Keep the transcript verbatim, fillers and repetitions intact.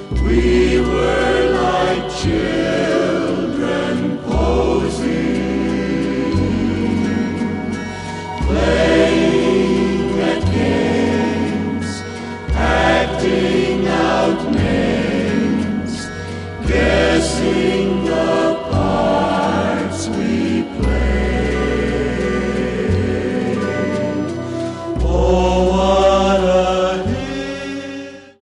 We were like children posing, playing at games, acting out names, guessing